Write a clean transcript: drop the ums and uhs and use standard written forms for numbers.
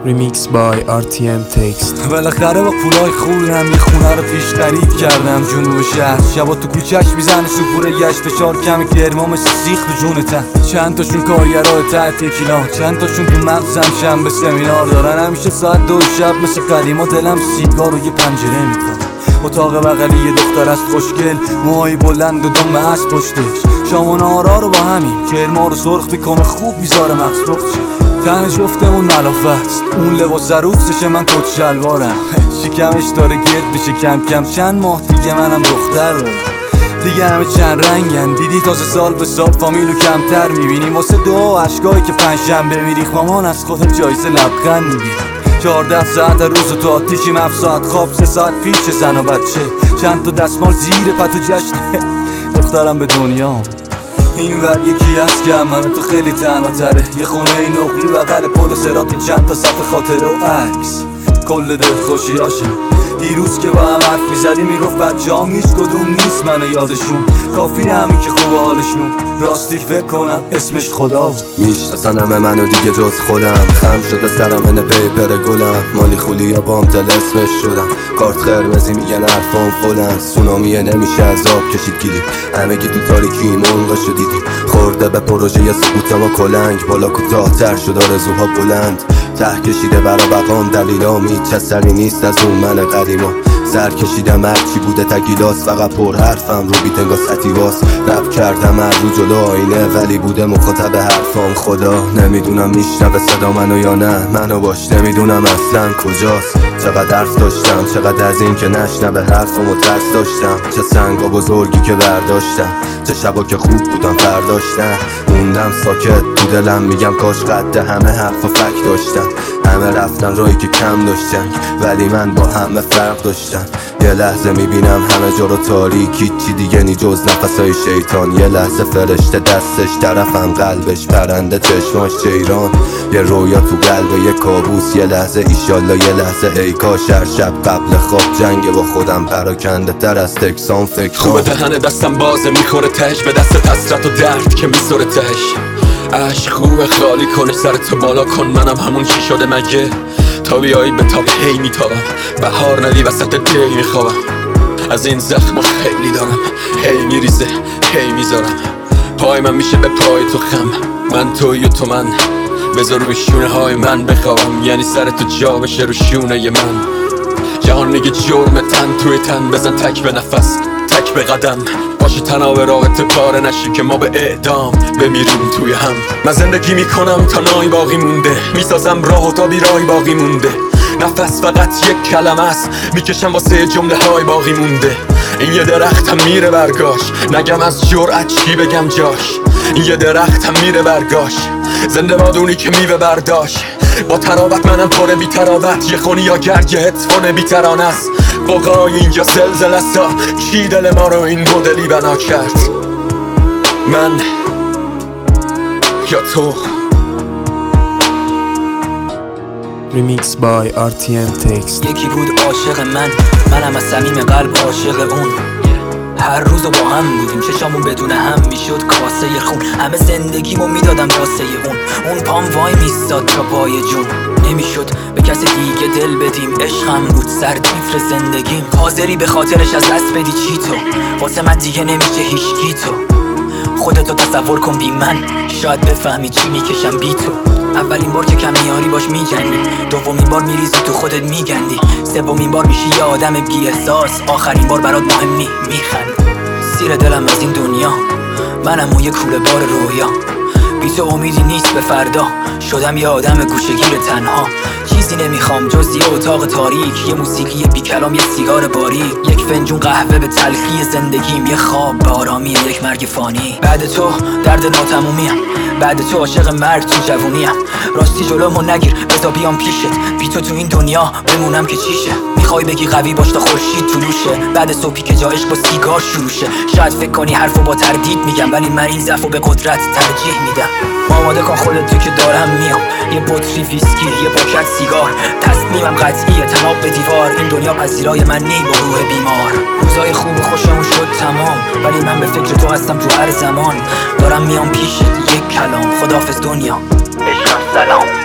Remix by RTM Text. بالاخره با پولای خوبم یه خونه رو پیش خرید کردم جنوب شهر. شبا تو کوچه‌اش میزنه شکوره گشت فشار کمی گرمامش سیخ تو جونتن. چند تاشون کارگرای تحت کیلان، چند تاشون تو مغزم شنبه سمینار دارن. همیشه ساعت 2 شب مثل قدیما دلم سیگار و یه پنجره میکنه. اتاق بغلی یه دختر است خوشگل، موهای بلند و دم اسب پشتش. شام و نهارا رو با همین کرما رو سرخ میکنه، خوب میذاره مغز رخت. تن جفتمون ملافت، اون لباس عروسشه من کت شلوارم. شکمش داره گرد بشه کم کم، چند ماه دیگه منم دختر دارم. دیگه همه چند رنگن، دیدی تازه سال به سال فامیلو کمتر میبینیم. واسه دعا عشقایی که پنجشنبه میریخ مامان از خودت جایزه لبخند میگیری. 14 ساعت روز تو آتیشیم، 7 ساعت خواب، 3 ساعت پیش زن و بچه، چند تا دستمال زیر پتو جشنه. دخترم به دنیا این ور یکی هست که من تو خیلی تنها تره. یه خونه نقلی بغل پل صراط، چند تا صف خاطره و عکس، کل دل خوشیاشه. دیروز که با هم حرف میزدی میگفت بچه‌ام هیچ کدوم نیست منو یادشون، کافی همین که خوب حالشون. راستی فکر کنم اسمش خدا بود. میشناسن همه منو دیگه جز خودم، خم شده سرم اینه پیپر گلم. مالی خولی یا بام تل اسمش شدم، کارت قرمزی میگن حرفام فلن. سونامیه نمیشه از آب کشید گیری، همگی تو تاریکی منقشو دیدی. خورده به پروژه یا سکوت ما کلنگ، بالا کوتاه‌تر شد آرزوها بلند. ته کشیده برا بقام دلیلام، هیچ اثری نیست از اون من قدیما. سر کشیدم هرچی بوده تگیلاس، فقط پر حرفم رو بیت انگار ستیواس. رپ کردم هر رو جلو آینه، ولی بوده مخاطب حرفام خدا. نمیدونم میشنوه صدا منو یا نه، منو باش نمیدونم اصلا کجاست. چقدر حرف داشتم، چقدر از این که نشنوه حرفمو ترس داشتم. چه سنگا بزرگی که برداشتم، چه شبا که خوب بودم فرداشتم. موندم ساکت تو دلم، میگم کاش قد همه حرف و فک داشتم. همه رفتن رایی که کم داشتن، ولی من با همه فرق داشتم. یه لحظه میبینم همه جا رو تاریک، هیچی دیگه نی جز نفسای شیطان. یه لحظه فرشته دستش طرفم، قلبش پرنده چشماش چیران. یه رویا تو قلب یه کابوس، یه لحظه ایشالله، یه لحظه ای کاش. هر شب قبل خواب جنگ با خودم، پراکنده تر از تکسان فکر خوبه دهن دستم بازه، میخوره تهش به دست حسرت و درد که میسوره تهش. عشق خوبه خالی کنه سرتو بالا کن، منم همون چی شده مگه؟ تا بیایی به تاب هی میتابم، بهار ندی وسط دی میخوابم. از این زخم خیلی دارم، هی میریزه هی میذارم. پای من میشه به پای تو خم، من توی و تو من. بذار روی شونه های من بخوابم، یعنی سرتو جا بشه رو شونه من. جهان میگه جرم تن توی تن، بزن تک به نفس تک به قدم. باشه تنها به رابطه پاره نشی که ما به اعدام بمیریم توی هم. من زندگی میکنم تا نای باقی مونده، میسازم راه و تا بیرای باقی مونده. نفس فقط یک کلمه است، میکشم واسه جمله های باقی مونده. این یه درختم میره برگاش، نگم از جرأت چی بگم جاش. این یه درختم میره برگاش، زنده بادونی که میوه برداشت. با تراوت منم پره بی تراوت، یه خونی یا گرگ هتفون بی ترانه است. بقای اینجا زلزله سا، کی دل ما رو این مدلی بنا کرد؟ من یا تو؟ Remix by RTM Text. یکی بود عاشق منم از صمیم قلب عاشق اون. هر روز با هم بودیم، چشامون بدون هم میشد کاسه خون. همه زندگیمو میدادم واسه اون پام وای میستاد تا پای جون. نمیشد به کسی دیگه دل بدیم، عشقم بود سر تیتر زندگیم. حاضری به خاطرش از دست بدی چی تو؟ واسه من دیگه نمیشه هیچکی تو. خودتو تصور کن بی من، شاید بفهمی چی میکشم بی تو. اولین بار که کم میاری باش میجنی، دومین بار میریزی تو خودت میگندی، سومین بار میشی یه آدم بی احساس، آخرین بار برات مهم میخندی. سیر دلم از این دنیا، منم و یه کوله بار رویا. بی تو امیدی نیست به فردا، شدم یه آدم گوشه‌گیر تنها. چیزی نمیخوام جز یه اتاق تاریک، یه موسیقی بی کلام، یه سیگار باریک، یک فنجون قهوه به تلخی زندگیم، یه خواب به آرامی یک مرگ فانی. بعد تو درد ناتمومیم، بعد تو عاشق مرگ تو جوونیم. راستی جلومو نگیر بذار بیام پیشت، بی تو این دنیا بمونم که چیشه. میخوای بگی قوی باش تا خورشید طلوعشه، بعد صبحی که جا عشق با سیگار شروع شه. شاید فکر کنی حرفو با تردید میگم، ولی من این ضعفو به قدرت ترجیح میدم. آماده کن خودت تو که دارم میام، یه بطری ویسکی، یه پاکت سیگار. تصمیمم قطعیه تناب به دیوار، این دنیا پذیرای من نی با روح بیمار. روزای خوب و خوشمون شد تمام، ولی من به فکر تو هستم تو هر زمان. دارم میام پیشت یک کلام، خداحافظ دنیا، عشقم سلام.